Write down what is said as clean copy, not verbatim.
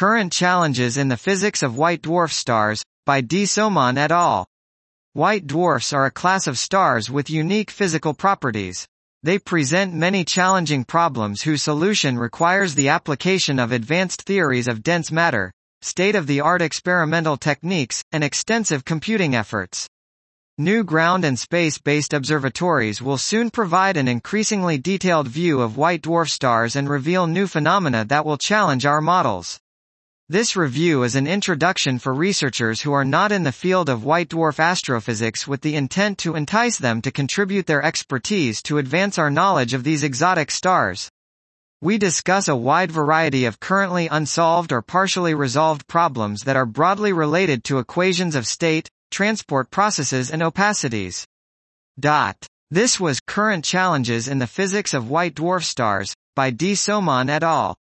Current Challenges in the Physics of White Dwarf Stars, by D. Soman et al. White dwarfs are a class of stars with unique physical properties. They present many challenging problems whose solution requires the application of advanced theories of dense matter, state-of-the-art experimental techniques, and extensive computing efforts. New ground and space-based observatories will soon provide an increasingly detailed view of white dwarf stars and reveal new phenomena that will challenge our models. This review is an introduction for researchers who are not in the field of white dwarf astrophysics with the intent to entice them to contribute their expertise to advance our knowledge of these exotic stars. We discuss a wide variety of currently unsolved or partially resolved problems that are broadly related to equations of state, transport processes and opacities. This was Current Challenges in the Physics of White Dwarf Stars, by D. Soman et al.